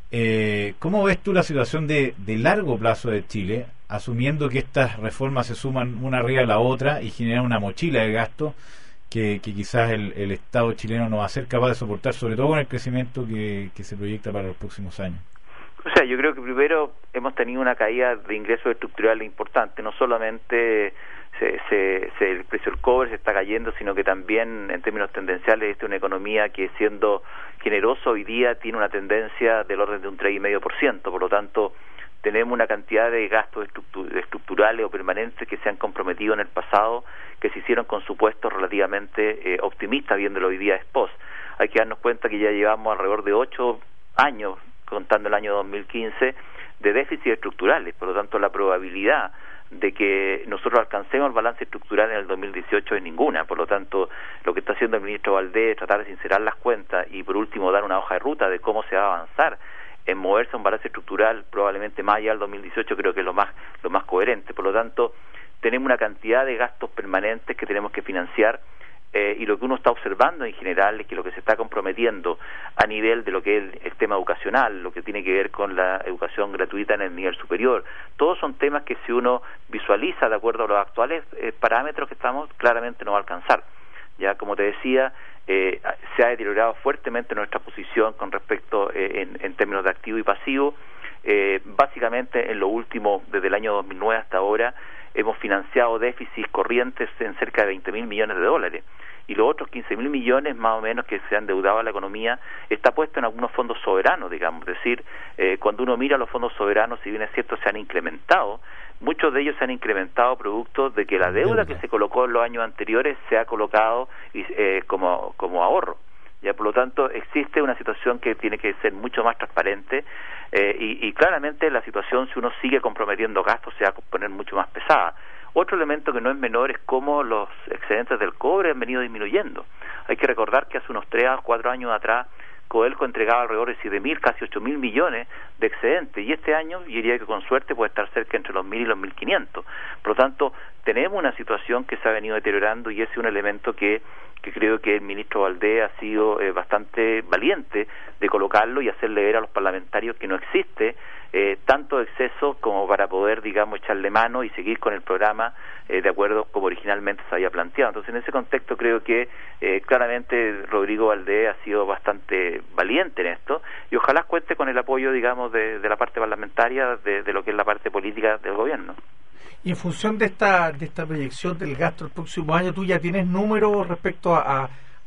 Eh, ¿Cómo ves tú la situación de, de largo plazo de Chile, asumiendo que estas reformas se suman una arriba de la otra y generan una mochila de gasto que, que quizás el, el Estado chileno no va a ser capaz de soportar, sobre todo con el crecimiento que, que se proyecta para los próximos años? O sea, yo creo que primero hemos tenido una caída de ingresos estructurales importante, no solamente se, se, se, el precio del cobre se está cayendo, sino que también en términos tendenciales esta es una economía que, siendo generoso hoy día, tiene una tendencia del orden de un tres coma cinco por ciento, por lo tanto tenemos una cantidad de gastos estructurales o permanentes que se han comprometido en el pasado, que se hicieron con supuestos relativamente eh, optimistas, viéndolo hoy día expos. Hay que darnos cuenta que ya llevamos alrededor de ocho años, contando el año dos mil quince, de déficits estructurales. Por lo tanto, la probabilidad de que nosotros alcancemos el balance estructural en el dos mil dieciocho es ninguna. Por lo tanto, lo que está haciendo el ministro Valdés es tratar de sincerar las cuentas y, por último, dar una hoja de ruta de cómo se va a avanzar en moverse a un balance estructural probablemente más allá del dos mil dieciocho, creo que es lo más, lo más coherente. Por lo tanto, tenemos una cantidad de gastos permanentes que tenemos que financiar. Eh, y lo que uno está observando en general es que lo que se está comprometiendo a nivel de lo que es el, el tema educacional, lo que tiene que ver con la educación gratuita en el nivel superior, todos son temas que, si uno visualiza de acuerdo a los actuales eh, parámetros que estamos, claramente no va a alcanzar. Ya, como te decía, eh, se ha deteriorado fuertemente nuestra posición con respecto eh, en, en términos de activo y pasivo. Eh, básicamente, en lo último, desde el año dos mil nueve hasta ahora, hemos financiado déficits corrientes en cerca de veinte mil millones de dólares, y los otros quince mil millones más o menos que se han endeudado a la economía está puesto en algunos fondos soberanos, digamos. Es decir, eh, cuando uno mira los fondos soberanos, si bien es cierto se han incrementado, muchos de ellos se han incrementado producto de que la deuda que se colocó en los años anteriores se ha colocado eh, como, como ahorro. Ya, por lo tanto, existe una situación que tiene que ser mucho más transparente, eh, y, y claramente la situación, si uno sigue comprometiendo gastos, se va a poner mucho más pesada. Otro elemento que no es menor es cómo los excedentes del cobre han venido disminuyendo. Hay que recordar que hace unos tres o cuatro años atrás Codelco entregaba alrededor de siete mil, casi ocho mil millones de excedentes, y este año yo diría que con suerte puede estar cerca entre los mil y los mil quinientos. Por lo tanto, tenemos una situación que se ha venido deteriorando, y ese es un elemento que, que creo que el ministro Valdés ha sido eh, bastante valiente de colocarlo y hacerle ver a los parlamentarios que no existe eh, tanto exceso como para poder, digamos, echarle mano y seguir con el programa eh, de acuerdo como originalmente se había planteado. Entonces, en ese contexto creo que eh, claramente Rodrigo Valdés ha sido bastante valiente en esto, y ojalá cuente con el apoyo, digamos, de, de la parte parlamentaria, de, de lo que es la parte política del gobierno. Y en función de esta de esta proyección del gasto el próximo año, ¿tú ya tienes números respecto a, a,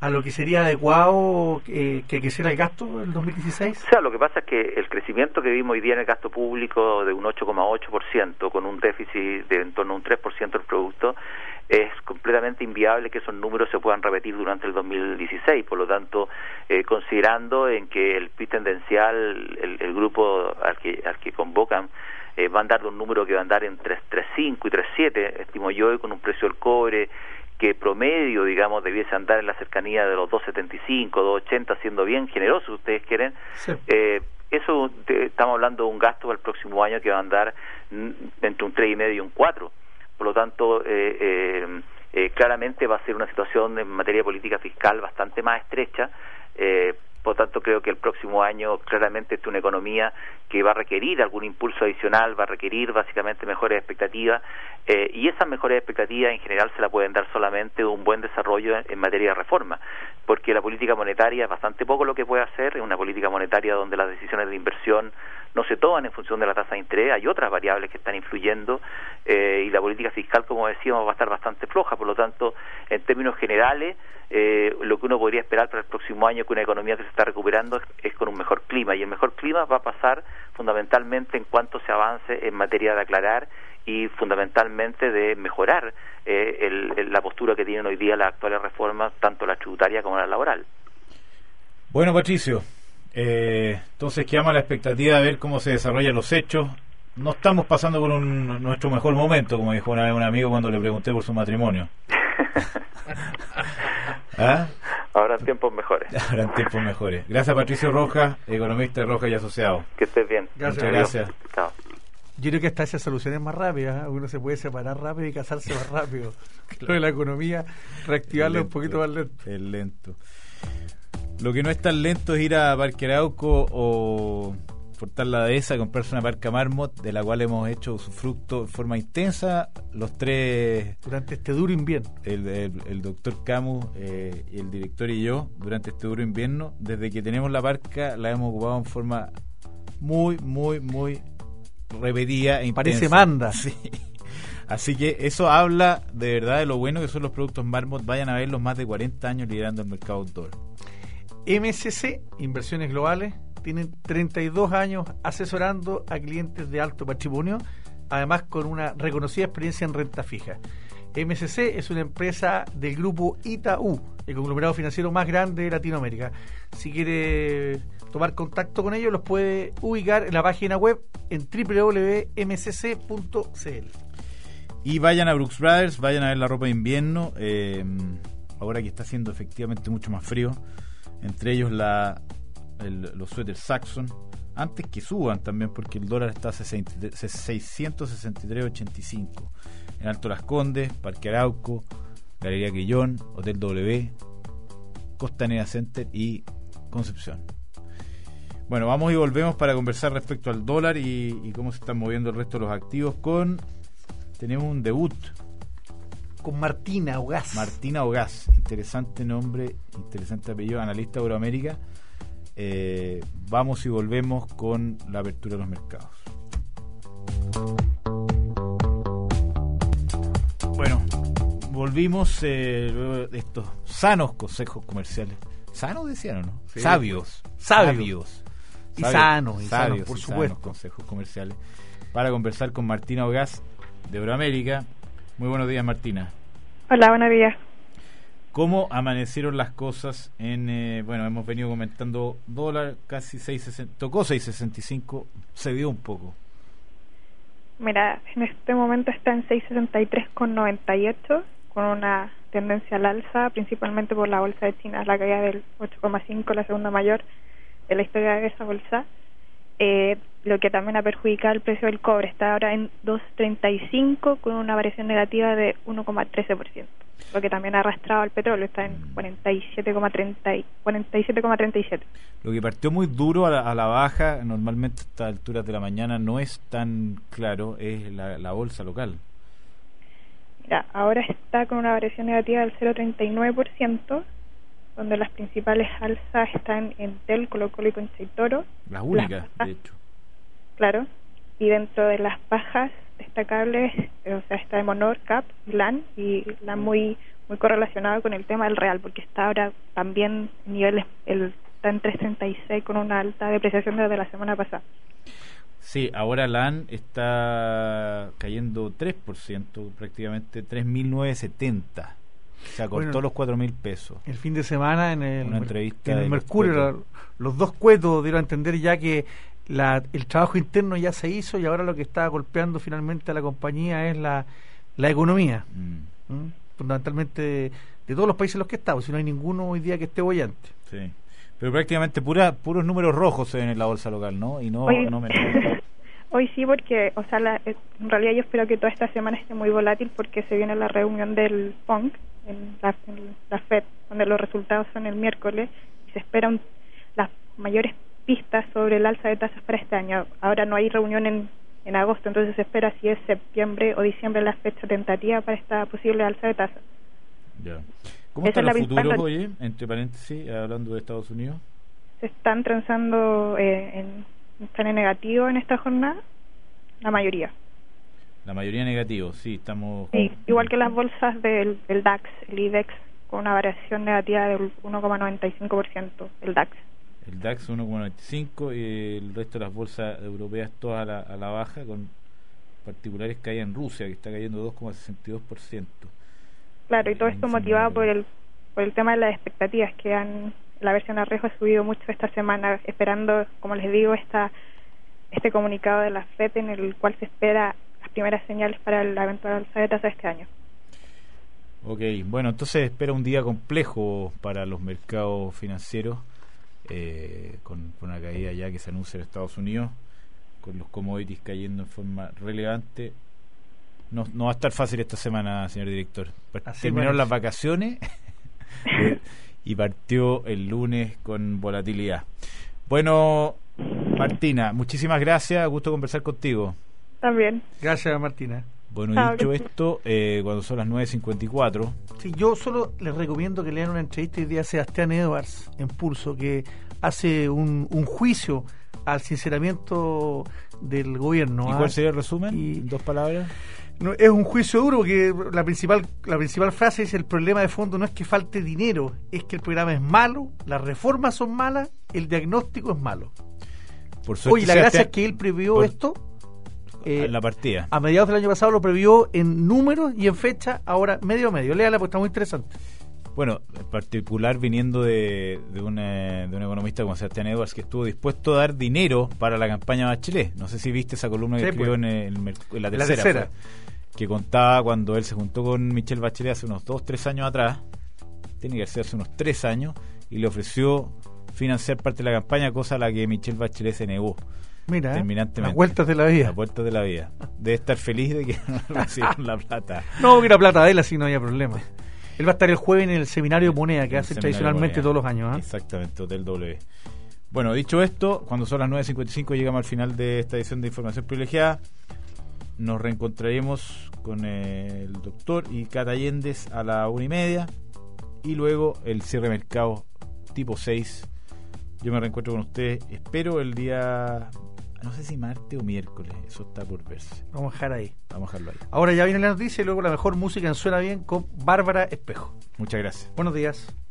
a lo que sería adecuado eh, que creciera el gasto en el dos mil dieciséis? O sea, lo que pasa es que el crecimiento que vimos hoy día en el gasto público de un ocho coma ocho por ciento, con un déficit de en torno a un tres por ciento del producto, es completamente inviable que esos números se puedan repetir durante el dos mil dieciséis. Por lo tanto, eh, considerando en que el P I B tendencial, el, el grupo al que, al que convocan, eh, va a andar de un número que va a andar en tres coma cinco y tres coma siete, estimo yo, y con un precio del cobre que promedio, digamos, debiese andar en la cercanía de los dos setenta y cinco, dos ochenta, siendo bien generosos, si ustedes quieren. Sí. Eh, eso, te, estamos hablando de un gasto para el próximo año que va a andar n- entre un tres y medio y un cuatro. Por lo tanto, eh, eh, eh, claramente va a ser una situación en materia de política fiscal bastante más estrecha. Eh, por lo tanto, creo que el próximo año claramente es una economía que va a requerir algún impulso adicional, va a requerir básicamente mejores expectativas, eh, y esas mejores expectativas en general se la pueden dar solamente un buen desarrollo en, en materia de reforma, porque la política monetaria es bastante poco lo que puede hacer, es una política monetaria donde las decisiones de inversión no se toman en función de la tasa de interés, hay otras variables que están influyendo, eh, y la política fiscal, como decíamos, va a estar bastante floja. Por lo tanto, en términos generales, eh, lo que uno podría esperar para el próximo año, que una economía que se está recuperando, es, es con un mejor clima, y el mejor clima va a pasar fundamentalmente en cuanto se avance en materia de aclarar y fundamentalmente de mejorar eh, el, el, la postura que tienen hoy día las actuales reformas, tanto la tributaria como la laboral. Bueno, Patricio, eh, entonces quedamos a la expectativa de ver cómo se desarrollan los hechos. No estamos pasando por un, nuestro mejor momento, como dijo una vez un amigo cuando le pregunté por su matrimonio. ¿Ah? Ahora en tiempos mejores. Ahora en tiempos mejores. Gracias, Patricio Rojas, economista de Rojas y Asociados. Que estés bien. Gracias. Muchas gracias. Chao. Yo creo que hasta esas soluciones más rápidas, ¿eh? Uno se puede separar rápido y casarse más rápido. Claro. Lo de la economía, reactivarla un poquito más lento. Es lento. Lo que no es tan lento es ir a Parque Arauco o Portal La Dehesa a comprarse una parca Marmot, de la cual hemos hecho usufructo de forma intensa los tres... Durante este duro invierno. El, el, el doctor Camus, eh, el director y yo, durante este duro invierno. Desde que tenemos la parca, la hemos ocupado en forma muy, muy, muy repetida e intensa. Parece manda. Sí. Así que eso habla de verdad de lo bueno que son los productos Marmot. Vayan a verlos, más de cuarenta años liderando el mercado outdoor. M S C, Inversiones Globales, tienen treinta y dos años asesorando a clientes de alto patrimonio, además con una reconocida experiencia en renta fija. M S C es una empresa del grupo Itaú, el conglomerado financiero más grande de Latinoamérica. Si quiere tomar contacto con ellos, los puede ubicar en la página web en doble u doble u doble u punto m s c punto c l. Y vayan a Brooks Brothers, vayan a ver la ropa de invierno, eh, ahora que está haciendo efectivamente mucho más frío. Entre ellos la el, los suéteres Saxon, antes que suban también, porque el dólar está a seiscientos sesenta y tres ochenta y cinco. En Alto Las Condes, Parque Arauco, Galería Grillón, Hotel W, Costanera Center y Concepción. Bueno, vamos y volvemos para conversar respecto al dólar y, y cómo se están moviendo el resto de los activos. Con tenemos un debut con Martina Ogaz. Martina Ogaz, interesante nombre, interesante apellido, analista de Euroamérica. Eh, vamos y volvemos con la apertura de los mercados. Bueno, volvimos eh, luego de estos sanos consejos comerciales. ¿Sanos decían o no? Sí. Sabios. Sabios. Sabios. Y sanos, y sabios, sanos, por y supuesto. Sanos consejos comerciales. Para conversar con Martina Ogaz de Euroamérica. Muy buenos días, Martina. Hola, buenos días. ¿Cómo amanecieron las cosas en, eh, bueno, hemos venido comentando dólar, casi seis sesenta, tocó seis sesenta y cinco, se dio un poco? Mira, en este momento está en seis sesenta y tres con noventa y ocho, con una tendencia al alza, principalmente por la bolsa de China, la caída del ocho coma cinco, la segunda mayor de la historia de esa bolsa. Eh, lo que también ha perjudicado el precio del cobre, está ahora en dos treinta y cinco con una variación negativa de uno coma trece por ciento, lo que también ha arrastrado al petróleo, está en cuarenta y siete coma treinta y siete. Lo que partió muy duro a la, a la baja, normalmente a estas alturas de la mañana no es tan claro, es la, la bolsa local. Mira, ahora está con una variación negativa del cero coma treinta y nueve por ciento, donde las principales alzas están en Entel, Colo-Colo y Concha y Toro. Las únicas, de hecho. Claro, y dentro de las bajas destacables, o sea, está de Monor, Cap, L A N, y la muy muy correlacionado con el tema del real, porque está ahora también en niveles, el, está en tres treinta y seis con una alta depreciación desde la semana pasada. Sí, ahora la A N está cayendo tres por ciento, prácticamente tres mil novecientos setenta. Se acortó bueno, los cuatro mil pesos. El fin de semana en el, Una entrevista en el Mercurio, los, los dos cuetos dieron a entender ya que la, el trabajo interno ya se hizo y ahora lo que está golpeando finalmente a la compañía es la, la economía. Mm. ¿Mm? Fundamentalmente de, de todos los países en los que estamos, si no hay ninguno hoy día que esté bollante. Sí. Pero prácticamente pura, puros números rojos se ven en la bolsa local, ¿no? Y no, hoy, no me... hoy sí, porque, o sea, la, en realidad yo espero que toda esta semana esté muy volátil porque se viene la reunión del F O M C, en la, en la Fed, donde los resultados son el miércoles y se esperan las mayores pistas sobre el alza de tasas para este año. Ahora no hay reunión en, en agosto, entonces se espera si es septiembre o diciembre la fecha tentativa para esta posible alza de tasas. Ya. ¿Cómo Esa están es los futuros, principal... oye, entre paréntesis, hablando de Estados Unidos? Se están transando, eh, en, están en negativo en esta jornada, la mayoría. La mayoría negativo, sí, estamos... Sí, igual que las bolsas del, del DAX, el IBEX, con una variación negativa del uno coma noventa y cinco por ciento, el DAX. El DAX uno coma noventa y cinco y el resto de las bolsas europeas todas a la, a la baja, con particulares caídas en Rusia, que está cayendo dos coma sesenta y dos por ciento. Claro, y todo esto motivado por el por el tema de las expectativas que han la versión a riesgo ha subido mucho esta semana, esperando, como les digo, esta este comunicado de la Fed en el cual se espera las primeras señales para la eventual alza de tasa de este año. Ok, bueno, entonces espera un día complejo para los mercados financieros, eh, con, con una caída ya que se anuncia en Estados Unidos, con los commodities cayendo en forma relevante. No, no va a estar fácil esta semana, señor director. Así Terminaron bueno. las vacaciones y partió el lunes con volatilidad. Bueno, Martina, muchísimas gracias, gusto conversar contigo. También. Gracias, Martina. Bueno, ah, dicho okay. esto, eh, cuando son las nueve cincuenta y cuatro... Sí, yo solo les recomiendo que lean una entrevista hoy día a Sebastián Edwards en Pulso, que hace un, un juicio al sinceramiento del gobierno. ¿Y ¿ah? cuál sería el resumen? Y, ¿En dos palabras? No, es un juicio duro, porque la principal la principal frase es: el problema de fondo no es que falte dinero, es que el programa es malo, las reformas son malas, el diagnóstico es malo. Por suerte, Oye, la gracia es que él previó por, esto eh, la partida. A mediados del año pasado lo previó en números y en fecha, ahora medio a medio. Léala porque está muy interesante. Bueno, en particular viniendo de, de, una, de un economista como Sebastián Edwards, que estuvo dispuesto a dar dinero para la campaña Bachelet. No sé si viste esa columna que sí, escribió pues. en, el, en la tercera, la tercera. Fue, que contaba cuando él se juntó con Michelle Bachelet hace unos dos, tres años atrás, tiene que ser hace unos tres años, y le ofreció financiar parte de la campaña, cosa a la que Michelle Bachelet se negó. Mira, terminantemente. Las vueltas de la vida. Las vueltas de la vida. Debe estar feliz de que no recibieron la plata. No, que la plata de él, así no había problema. Él va a estar el jueves en el seminario de moneda que hace tradicionalmente todos los años. ¿eh? Exactamente, Hotel W. Bueno, dicho esto, cuando son las nueve cincuenta y cinco llegamos al final de esta edición de Información Privilegiada. Nos reencontraremos con el doctor y Cata Allendez a la una y media, y luego el cierre de mercado tipo seis. Yo me reencuentro con ustedes, espero el día, no sé si martes o miércoles, eso está por verse. Vamos a dejar ahí. Vamos a dejarlo ahí. Ahora ya viene la noticia y luego la mejor música en Suena Bien con Bárbara Espejo. Muchas gracias. Buenos días.